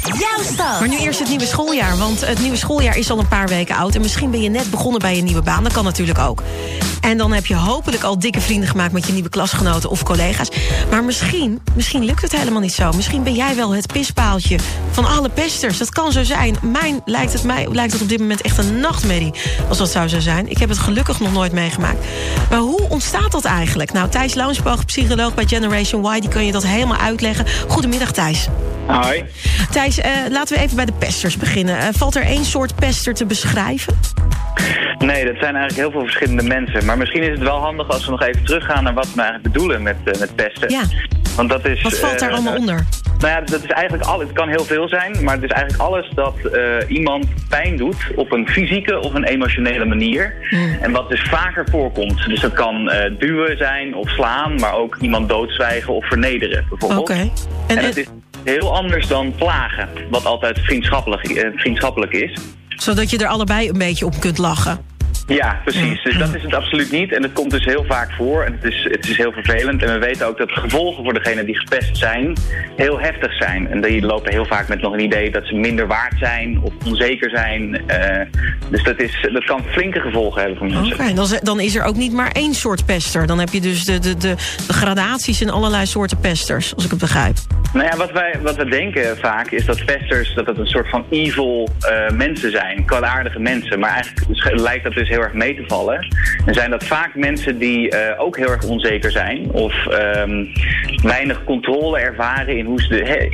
Jouw stad. Maar nu eerst het nieuwe schooljaar, want het nieuwe schooljaar is al een paar weken oud. En misschien ben je net begonnen bij je nieuwe baan, dat kan natuurlijk ook. En dan heb je hopelijk al dikke vrienden gemaakt met je nieuwe klasgenoten of collega's. Maar misschien lukt het helemaal niet zo. Misschien ben jij wel het pispaaltje van alle pesters. Dat kan zo zijn. Mij lijkt het op dit moment echt een nachtmerrie als dat zou zo zijn. Ik heb het gelukkig nog nooit meegemaakt. Maar hoe ontstaat dat eigenlijk? Nou, Thijs Launsbach, psycholoog bij Generation Y, die kan je dat helemaal uitleggen. Goedemiddag, Thijs. Hoi. Thijs, laten we even bij de pesters beginnen. Valt er één soort pester te beschrijven? Nee, dat zijn eigenlijk heel veel verschillende mensen. Maar misschien is het wel handig als we nog even teruggaan naar wat we eigenlijk bedoelen met pesten. Ja. Want dat is, wat valt daar allemaal onder? Nou ja, dat is eigenlijk alles. Het kan heel veel zijn, maar het is eigenlijk alles dat iemand pijn doet op een fysieke of een emotionele manier. En wat dus vaker voorkomt. Dus dat kan duwen zijn of slaan, maar ook iemand doodzwijgen of vernederen bijvoorbeeld. Oké. En het is heel anders dan plagen, wat altijd vriendschappelijk is. Zodat je er allebei een beetje op kunt lachen. Ja, precies. Dus dat is het absoluut niet. En het komt dus heel vaak voor. En het is heel vervelend. En we weten ook dat de gevolgen voor degenen die gepest zijn heel heftig zijn. En die lopen heel vaak met nog een idee dat ze minder waard zijn of onzeker zijn. Dus dat kan flinke gevolgen hebben voor mensen. Oké, dan is er ook niet maar één soort pester. Dan heb je dus de gradaties in allerlei soorten pesters, als ik het begrijp. Nou ja, wat we denken vaak is dat pesters dat het een soort van evil mensen zijn. Kwaadaardige mensen. Maar eigenlijk lijkt dat dus heel erg mee te vallen. En zijn dat vaak mensen die ook heel erg onzeker zijn of weinig controle ervaren in hoe ze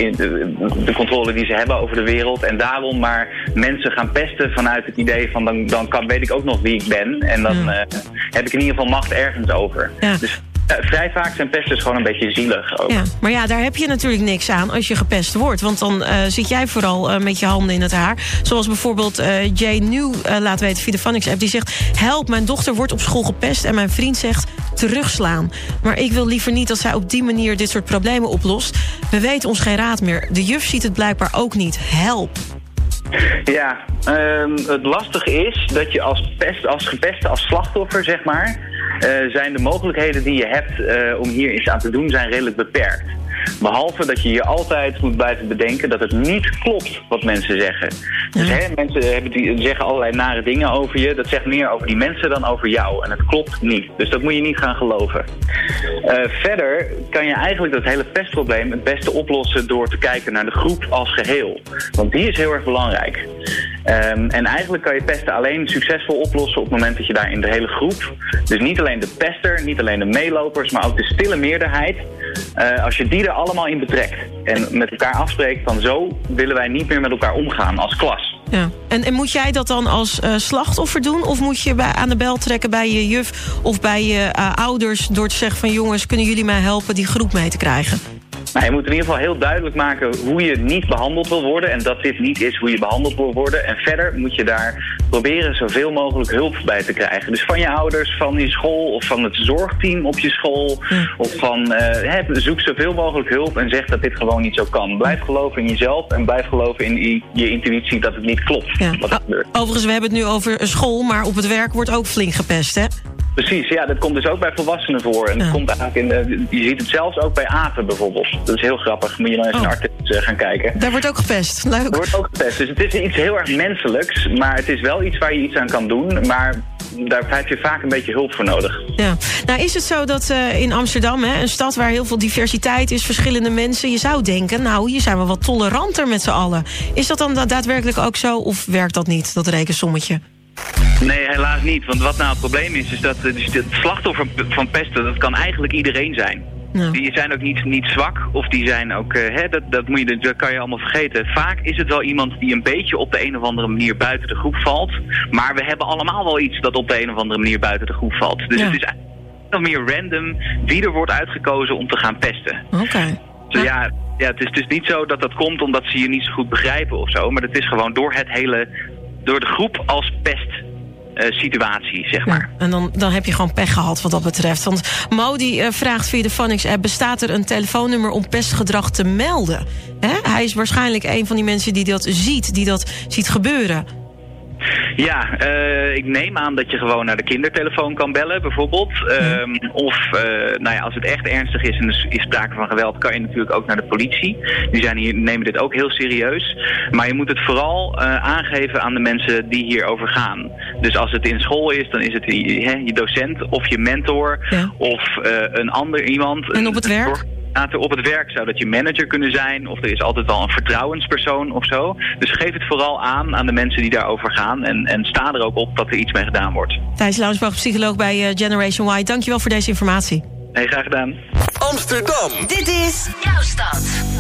de controle die ze hebben over de wereld en daarom maar mensen gaan pesten vanuit het idee van dan weet ik ook nog wie ik ben en dan heb ik in ieder geval macht ergens over. Ja. Dus vrij vaak zijn pesters gewoon een beetje zielig ook. Ja, maar ja, daar heb je natuurlijk niks aan als je gepest wordt. Want dan zit jij vooral met je handen in het haar. Zoals bijvoorbeeld Jay New laat weten via de Phonics-app. Die zegt, help, mijn dochter wordt op school gepest en mijn vriend zegt terugslaan. Maar ik wil liever niet dat zij op die manier dit soort problemen oplost. We weten ons geen raad meer. De juf ziet het blijkbaar ook niet. Help. Ja, het lastige is dat je als gepeste, als slachtoffer, zeg maar, zijn de mogelijkheden die je hebt om hier iets aan te doen, zijn redelijk beperkt. Behalve dat je je altijd moet blijven bedenken dat het niet klopt wat mensen zeggen. Dus mensen zeggen allerlei nare dingen over je. Dat zegt meer over die mensen dan over jou. En het klopt niet. Dus dat moet je niet gaan geloven. Verder kan je eigenlijk dat hele pestprobleem het beste oplossen door te kijken naar de groep als geheel. Want die is heel erg belangrijk. En eigenlijk kan je pesten alleen succesvol oplossen op het moment dat je daar in de hele groep, dus niet alleen de pester, niet alleen de meelopers, maar ook de stille meerderheid, als je die er allemaal in betrekt en met elkaar afspreekt van zo willen wij niet meer met elkaar omgaan als klas. Ja. En moet jij dat dan als slachtoffer doen? Of moet je aan de bel trekken bij je juf of bij je ouders door te zeggen van jongens, kunnen jullie mij helpen die groep mee te krijgen? Nou, je moet in ieder geval heel duidelijk maken hoe je niet behandeld wil worden en dat dit niet is hoe je behandeld wil worden. En verder moet je daar proberen zoveel mogelijk hulp bij te krijgen. Dus van je ouders, van je school of van het zorgteam op je school. Of van zoek zoveel mogelijk hulp en zeg dat dit gewoon niet zo kan. Blijf geloven in jezelf en blijf geloven in je intuïtie dat het niet klopt. Ja. Wat er gebeurt. Overigens, we hebben het nu over school, maar op het werk wordt ook flink gepest, hè? Precies, ja, dat komt dus ook bij volwassenen voor. En dat komt eigenlijk je ziet het zelfs ook bij apen bijvoorbeeld. Dat is heel grappig, moet je dan eens een artikel gaan kijken. Daar wordt ook gepest, leuk. Er wordt ook gepest, dus het is iets heel erg menselijks, maar het is wel iets waar je iets aan kan doen, maar daar heb je vaak een beetje hulp voor nodig. Ja. Nou is het zo dat in Amsterdam, een stad waar heel veel diversiteit is, verschillende mensen, je zou denken, nou hier zijn we wat toleranter met z'n allen. Is dat dan daadwerkelijk ook zo of werkt dat niet, dat rekensommetje? Nee, helaas niet. Want wat nou het probleem is dat het slachtoffer van pesten, dat kan eigenlijk iedereen zijn. Ja. Die zijn ook niet zwak, of die zijn ook, dat kan je allemaal vergeten. Vaak is het wel iemand die een beetje op de een of andere manier buiten de groep valt. Maar we hebben allemaal wel iets dat op de een of andere manier buiten de groep valt. Dus het is eigenlijk nog meer random wie er wordt uitgekozen om te gaan pesten. Oké. Dus ja, het is dus niet zo dat komt omdat ze je niet zo goed begrijpen of zo. Maar het is gewoon door de groep als pestsituatie, zeg maar. Ja, en dan heb je gewoon pech gehad wat dat betreft. Want Mo die vraagt via de Phonics-app, bestaat er een telefoonnummer om pestgedrag te melden? Hij is waarschijnlijk een van die mensen die dat ziet gebeuren. Ja, ik neem aan dat je gewoon naar de kindertelefoon kan bellen, bijvoorbeeld. Als het echt ernstig is en er is sprake van geweld, kan je natuurlijk ook naar de politie. Die nemen dit ook heel serieus. Maar je moet het vooral aangeven aan de mensen die hierover gaan. Dus als het in school is, dan is het je docent of je mentor of een ander iemand. En op het werk? Op het werk zou dat je manager kunnen zijn, of er is altijd wel een vertrouwenspersoon of zo. Dus geef het vooral aan de mensen die daarover gaan en sta er ook op dat er iets mee gedaan wordt. Thijs Launsbach, psycholoog bij Generation Y. Dankjewel voor deze informatie. Graag gedaan. Amsterdam. Dit is jouw stad.